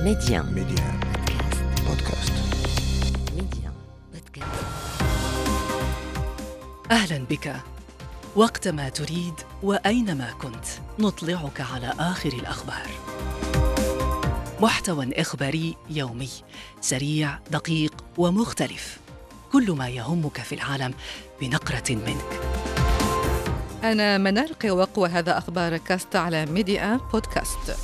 ميديان بودكاست. أهلا بك. وقتما تريد وأينما كنت نطلعك على آخر الأخبار. محتوى إخباري يومي سريع دقيق ومختلف، كل ما يهمك في العالم بنقرة منك. أنا منال قوق وهذا أخبار كاست على ميديا بودكاست.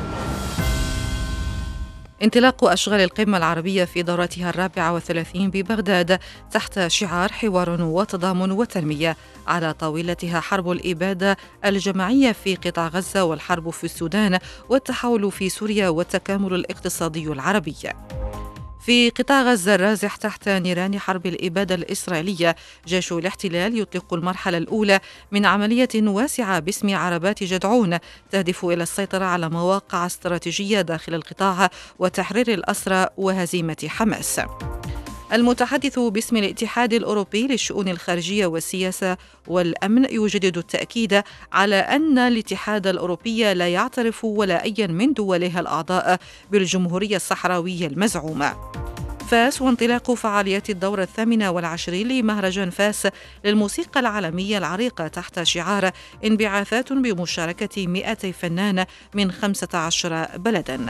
انطلاق أشغال القمة العربية في دورتها 34 ببغداد تحت شعار حوار وتضامن وتنمية. على طاولتها حرب الإبادة الجماعية في قطاع غزة والحرب في السودان والتحول في سوريا والتكامل الاقتصادي العربي. في قطاع غزة الرازح تحت نيران حرب الإبادة الإسرائيلية، جيش الاحتلال يطلق المرحلة الأولى من عملية واسعة باسم عربات جدعون تهدف إلى السيطرة على مواقع استراتيجية داخل القطاع وتحرير الأسرى وهزيمة حماس. المتحدث باسم الاتحاد الأوروبي للشؤون الخارجية والسياسة والأمن يجدد التأكيد على أن الاتحاد الأوروبي لا يعترف ولا أي من دولها الأعضاء بالجمهورية الصحراوية المزعومة. فاس وانطلاق فعاليات الدورة 28 لمهرجان فاس للموسيقى العالمية العريقة تحت شعار انبعاثات بمشاركة 200 فنان من 15 بلداً.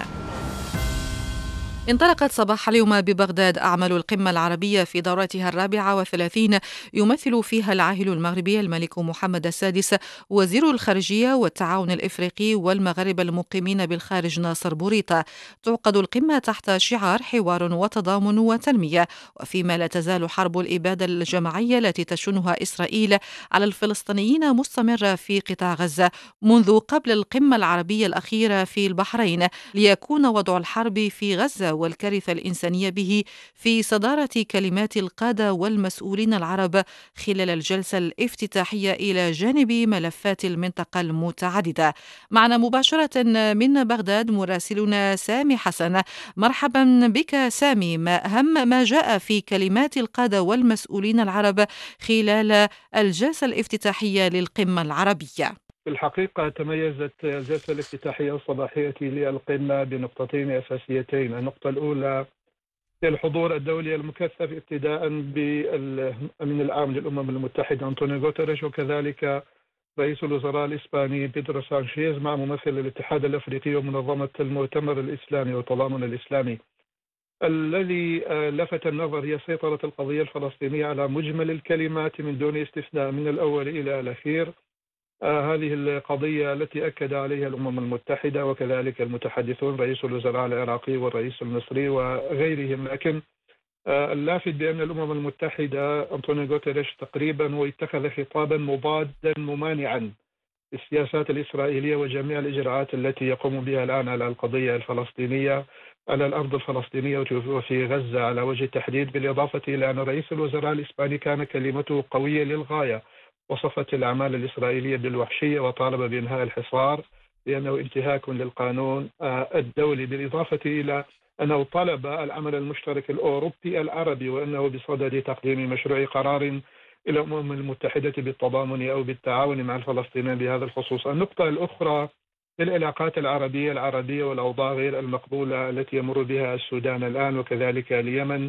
انطلقت صباح اليوم ببغداد أعمال القمة العربية في دورتها 34، يمثل فيها العاهل المغربي الملك محمد السادس وزير الخارجية والتعاون الإفريقي والمغاربة المقيمين بالخارج ناصر بوريطة. تعقد القمة تحت شعار حوار وتضامن وتنمية، وفيما لا تزال حرب الإبادة الجماعية التي تشنها إسرائيل على الفلسطينيين مستمرة في قطاع غزة منذ قبل القمة العربية الأخيرة في البحرين، ليكون وضع الحرب في غزة والكارثة الإنسانية به في صدارة كلمات القادة والمسؤولين العرب خلال الجلسة الافتتاحية إلى جانب ملفات المنطقة المتعددة. معنا مباشرة من بغداد مراسلنا سامي حسن. مرحبا بك سامي. ما أهم ما جاء في كلمات القادة والمسؤولين العرب خلال الجلسة الافتتاحية للقمة العربية؟ في الحقيقة تميزت الجلسة الافتتاحية الصباحية للقمة بنقطتين أساسيتين. النقطة الأولى هي الحضور الدولي المكثف ابتداء من العام للأمم المتحدة أنطونيو غوتيريش، وكذلك رئيس الوزراء الإسباني بيدرو سانشيز مع ممثل الاتحاد الأفريقي ومنظمة المؤتمر الإسلامي والتضامن الإسلامي. الذي لفت النظر هي سيطرة القضية الفلسطينية على مجمل الكلمات من دون استثناء من الأول إلى الأخير. هذه القضية التي أكد عليها الأمم المتحدة وكذلك المتحدثون رئيس الوزراء العراقي والرئيس المصري وغيرهم. لكن اللافت بأن الأمم المتحدة أنطونيو غوتيريش تقريبا واتخذ خطابا مضادا ممانعا للسياسات الإسرائيلية وجميع الإجراءات التي يقوم بها الآن على القضية الفلسطينية على الأرض الفلسطينية وفي غزة على وجه التحديد، بالإضافة إلى أن رئيس الوزراء الإسباني كان كلمته قوية للغاية، وصفت الأعمال الإسرائيلية بالوحشية وطالب بإنهاء الحصار لأنه انتهاك للقانون الدولي، بالإضافة إلى أنه طلب العمل المشترك الأوروبي العربي وأنه بصدد تقديم مشروع قرار إلى الأمم المتحدة بالتضامن أو بالتعاون مع الفلسطينيين بهذا الخصوص. النقطة الأخرى هي العلاقات العربية والأوضاع غير المقبولة التي يمر بها السودان الآن وكذلك اليمن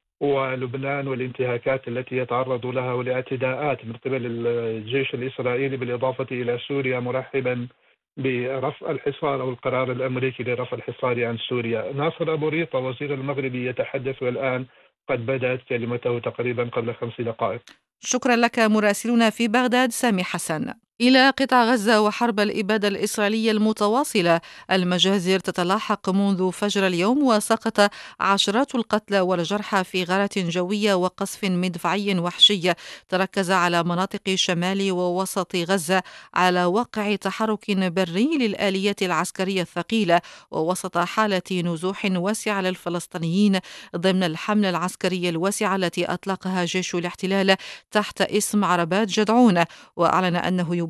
ولبنان والانتهاكات التي يتعرض لها والاعتداءات من قبل الجيش الإسرائيلي، بالإضافة إلى سوريا مرحبا برفع الحصار أو القرار الأمريكي لرفع الحصار عن سوريا. ناصر بوريطة وزير المغربي يتحدث الآن، قد بدأت كلمته تقريبا قبل 5 دقائق. شكرا لك مراسلنا في بغداد سامي حسن. إلى قطاع غزة وحرب الإبادة الإسرائيلية المتواصلة، المجازر تتلاحق منذ فجر اليوم وسقط عشرات القتلى والجرحى في غارة جوية وقصف مدفعي وحشي تركز على مناطق شمال ووسط غزة على واقع تحرك بري للآليات العسكرية الثقيلة ووسط حالة نزوح واسعة للفلسطينيين ضمن الحملة العسكرية الواسعة التي أطلقها جيش الاحتلال تحت اسم عربات جدعون، وأعلن أنه يبادر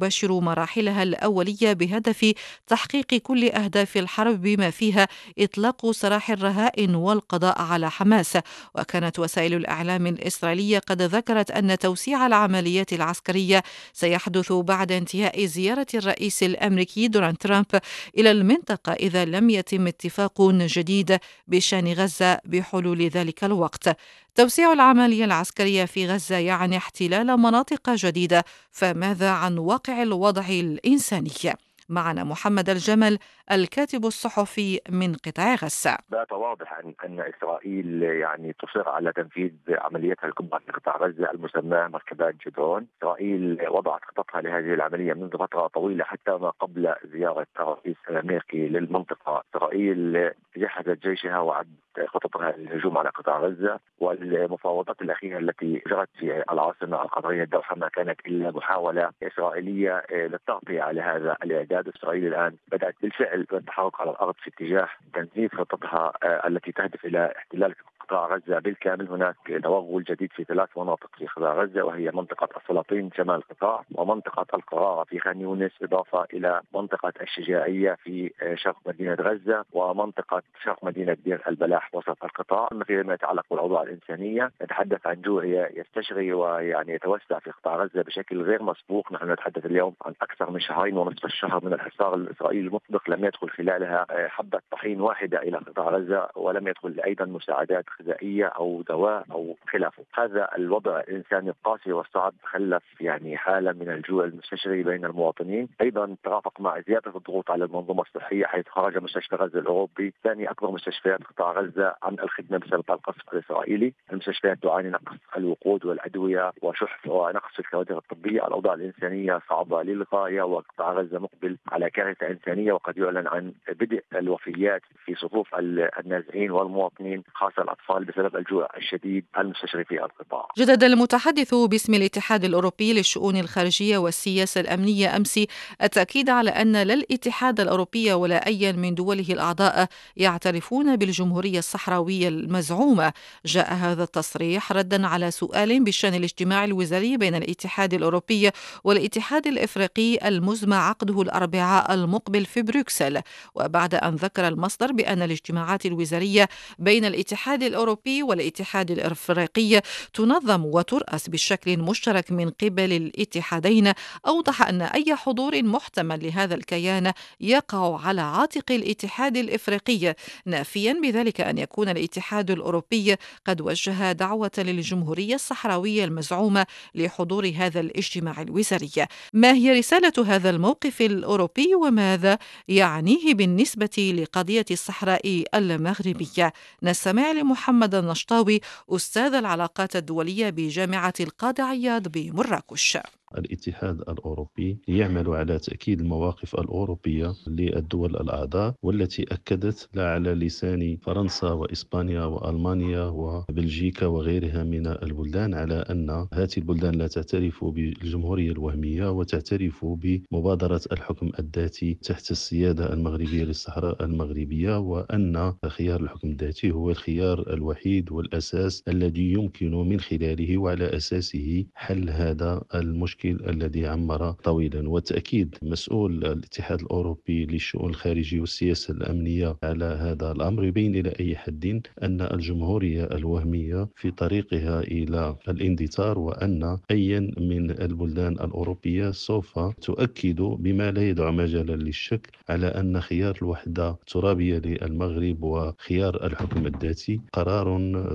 تباشر مراحلها الأولية بهدف تحقيق كل أهداف الحرب بما فيها إطلاق سراح الرهائن والقضاء على حماس. وكانت وسائل الإعلام الإسرائيلية قد ذكرت أن توسيع العمليات العسكرية سيحدث بعد انتهاء زيارة الرئيس الأمريكي دونالد ترامب إلى المنطقة إذا لم يتم اتفاق جديد بشأن غزة بحلول ذلك الوقت. توسيع العملية العسكرية في غزة يعني احتلال مناطق جديدة، فماذا عن واقع الوضع الإنساني؟ معنا محمد الجمل الكاتب الصحفي من قطاع غزة. بات واضح أن إسرائيل تصر على تنفيذ عمليتها الكبرى في قطاع غزة المسماة مركبات جدرون. إسرائيل وضعت خططها لهذه العملية منذ فترة طويلة حتى ما قبل زيارة الرئيس الأمريكي للمنطقة. إسرائيل جهزت جيشها وعدت خططها للهجوم على قطاع غزة، والمفاوضات الأخيرة التي جرت في العاصمة القطرية الدوحة ما كانت إلا محاولة إسرائيلية للتغطية على هذا الإعداد. إسرائيل الآن بدأت بالفعل التحرك على الأرض في اتجاه تنفيذ خططها التي تهدف إلى احتلال قطاع غزة بالكامل. هناك توغل جديد في 3 مناطق في قطاع غزة، وهي منطقة السلاطين شمال القطاع، ومنطقة القرارة في خان يونس، إضافة إلى منطقة الشجاعية في شرق مدينة غزة، ومنطقة شرق مدينة دير البلاح وسط القطاع. أما فيما يتعلق بالأوضاع الإنسانية نتحدث عن جوع يستشري يتوسع في قطاع غزة بشكل غير مسبوق. نحن نتحدث اليوم عن أكثر من 2.5 شهر من الحصار الإسرائيلي المطلق، لم يدخل خلالها حبة طحين واحدة إلى قطاع غزة، ولم يدخل أيضا مساعدات غذائية أو دواء أو خلافه. هذا الوضع الإنساني القاسي والصعب خلف حالة من الجوع المستشري بين المواطنين. أيضا ترافق مع زيادة الضغوط على المنظومة الصحية، حيث خرج مستشفى غزة الأوروبي ثاني أكبر مستشفيات قطاع غزة عن الخدمة بسبب القصف الإسرائيلي. المستشفيات تعاني نقص الوقود والأدوية وشح ونقص في الكوادر الطبية. الأوضاع الإنسانية صعبة للغاية، وقطاع غزة مقبل على كارثة إنسانية، وقد يعلن عن بدء الوفيات في صفوف النازحين والمواطنين خاصة الأطفال بسبب الجوع الشديد المستشري في القطاع. جدد المتحدث باسم الاتحاد الأوروبي للشؤون الخارجية والسياسة الأمنية أمس التأكيد على أن لا الاتحاد الأوروبي ولا أي من دوله الأعضاء يعترفون بالجمهورية الصحراوية المزعومة. جاء هذا التصريح ردا على سؤال بشأن الاجتماع الوزاري بين الاتحاد الأوروبي والاتحاد الإفريقي المزمع عقده الأربعاء المقبل في بروكسل، وبعد أن ذكر المصدر بأن الاجتماعات الوزارية بين الاتحاد الأوروبي والاتحاد الإفريقي تنظم وترأس بشكل مشترك من قبل الاتحادين، أوضح أن أي حضور محتمل لهذا الكيان يقع على عاتق الاتحاد الإفريقي، نافيا بذلك أن يكون الاتحاد الأوروبي قد وجه دعوة للجمهورية الصحراوية المزعومة لحضور هذا الاجتماع الوزاري. ما هي رسالة هذا الموقف الأوروبي وماذا يعنيه بالنسبة لقضية الصحراء المغربية؟ نستمع لمحمد النشطاوي أستاذ العلاقات الدولية بجامعة القاضي عياض بمراكش. الاتحاد الأوروبي يعمل على تأكيد المواقف الأوروبية للدول الأعضاء، والتي أكدت لا على لسان فرنسا وإسبانيا وألمانيا وبلجيكا وغيرها من البلدان على أن هذه البلدان لا تعترف بالجمهورية الوهمية وتعترف بمبادرة الحكم الذاتي تحت السيادة المغربية للصحراء المغربية، وأن خيار الحكم الذاتي هو الخيار الوحيد والأساس الذي يمكن من خلاله وعلى أساسه حل هذا المشكل الذي عمر طويلا. وتأكيد مسؤول الاتحاد الأوروبي للشؤون الخارجية والسياسة الأمنية على هذا الأمر يبين إلى أي حد أن الجمهورية الوهمية في طريقها إلى الاندثار، وأن أي من البلدان الأوروبية سوف تؤكد بما لا يدع مجالا للشك على أن خيار الوحدة الترابية للمغرب وخيار الحكم الذاتي قرار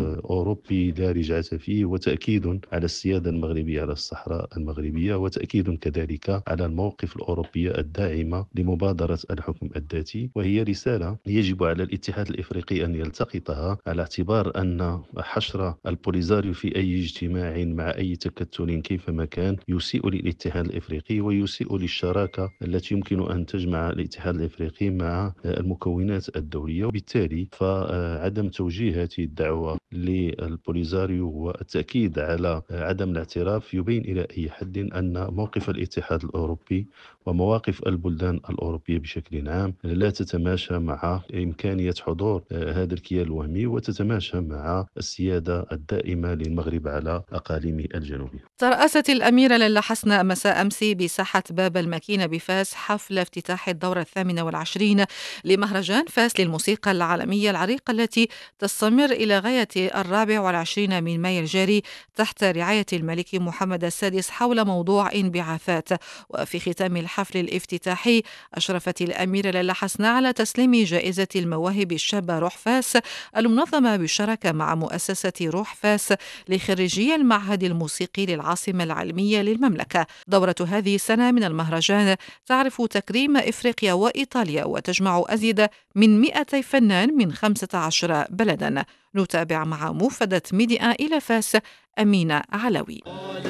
أوروبي لا رجعة فيه، وتأكيد على السيادة المغربية على الصحراء المغربية، وتأكيد كذلك على الموقف الأوروبي الداعم لمبادرة الحكم الذاتي. وهي رسالة يجب على الاتحاد الإفريقي أن يلتقطها، على اعتبار أن حشر البوليزاريو في أي اجتماع مع أي تكتل كيفما كان يسيء للاتحاد الإفريقي ويسيء للشراكة التي يمكن أن تجمع الاتحاد الإفريقي مع المكونات الدولية. وبالتالي فعدم توجيه هذه الدعوة للبوليزاريو والتأكيد على عدم الاعتراف يبين إلى أي حد قائلين أن موقف الاتحاد الأوروبي ومواقف البلدان الأوروبية بشكل عام لا تتماشى مع إمكانية حضور هذا الكيان الوهمي، وتتماشى مع السيادة الدائمة للمغرب على أقاليمه الجنوبية. ترأست الأميرة لاله حسناء مساء أمس بساحة باب الماكينة بفاس حفل افتتاح الدورة 28 لمهرجان فاس للموسيقى العالمية العريقة التي تستمر إلى غاية 24 من مايو الجاري تحت رعاية الملك محمد السادس حول موضوع انبعاثات. وفي ختام الحفل الافتتاحي أشرفت الأميرة لاله حسناء على تسليم جائزة المواهب الشابة روح فاس المنظمة بالشراكة مع مؤسسة روح فاس لخريجي المعهد الموسيقي للعاصمة العلمية للمملكة. دورة هذه السنة من المهرجان تعرف تكريم إفريقيا وإيطاليا وتجمع أزيد من 200 فنان من 15 بلدا. نتابع مع موفدة ميديا إلى فاس أمينة علوي.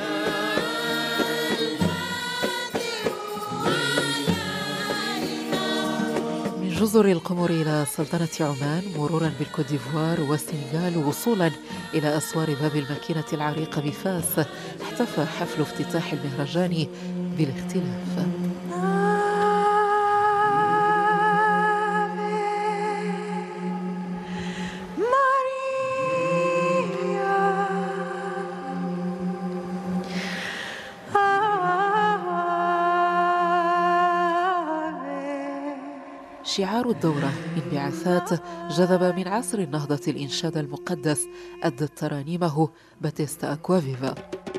جزر القمر إلى سلطنة عمان مرورا بالكوت ديفوار والسنغال وصولا إلى أسوار باب الماكينة العريقة بفاس احتفى حفل افتتاح المهرجان بالاختلاف. شعار الدورة انبعاثات جذب من عصر النهضة الإنشاد المقدس أدت ترانيمه باتيستا أكوافيفا.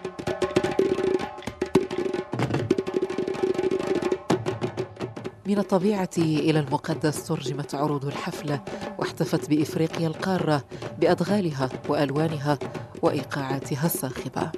من الطبيعة إلى المقدس ترجمت عروض الحفلة واحتفت بإفريقيا القارة بأدغالها وألوانها وإيقاعاتها الصاخبة.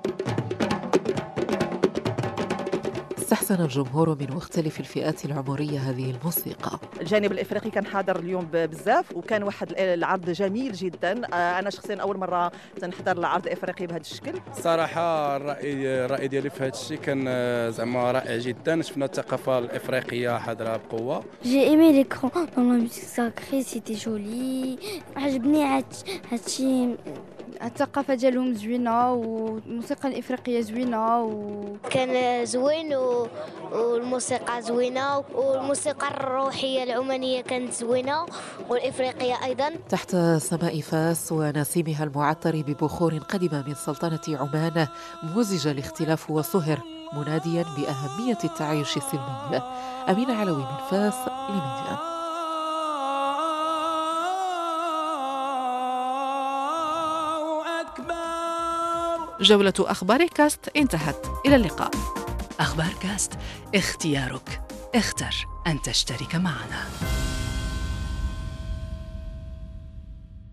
استحسن الجمهور من مختلف الفئات العمرية هذه الموسيقى. الجانب الإفريقي كان حاضر اليوم بزاف، وكان واحد العرض جميل جدا. أنا شخصيا أول مرة تنحضر العرض الإفريقي بهذا الشكل. صراحة الرأي ديالي في هذا الشيء كان زعما رائع جدا. شفنا الثقافة الإفريقية حاضرة بقوة. J'ai aimé l'écran dans la musique sacrée, c'était joli. عجبني هادشي. الثقافة ديالهم زوينة والموسيقى الإفريقية زوينة كان زوين والموسيقى زوينة والموسيقى الروحية العمانية كانت زوينة والإفريقية أيضا. تحت سماء فاس ونسيمها المعطر ببخور قدم من سلطنة عمان مزج الاختلاف وصهر مناديا بأهمية التعايش السلمي. أمينة علوي من فاس لميديا. جولة أخبار كاست انتهت، إلى اللقاء. أخبار كاست، اختيارك، اختر أن تشترك معنا.